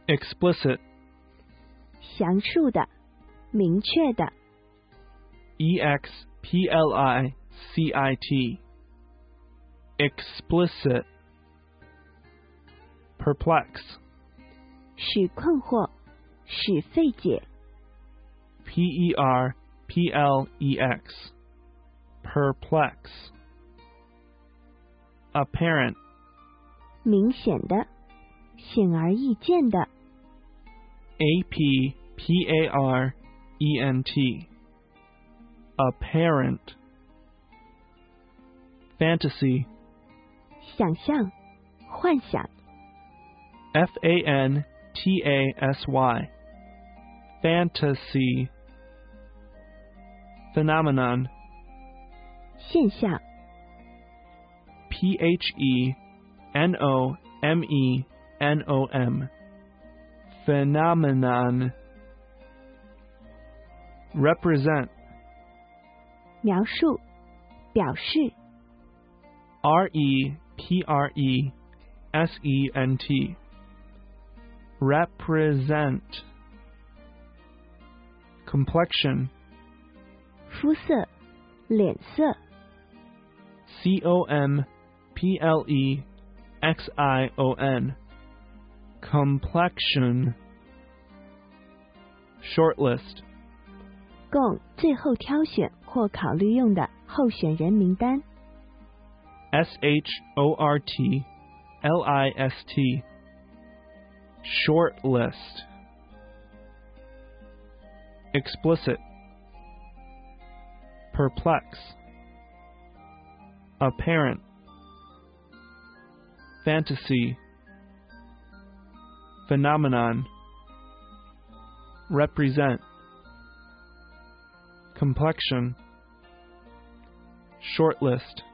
explicit, 详述的，明确的， explicit, explicit, perplex, 使困惑，使费解， perplex, perplex, apparent, 明显的，显而易见的， apparent, apparent, fantasy, 想象，幻想， fantasy, fantasy, phenomenon, 现象， phenomenon, phenomenon, represent, 描述，表示， represent, represent, complexion, 肤色，脸色， complexion, complexion, shortlist, 供最后挑选或考虑用的候选人名单， shortlist, shortlist, explicit, perplex, apparent, fantasy, phenomenon, represent, complexion, shortlist.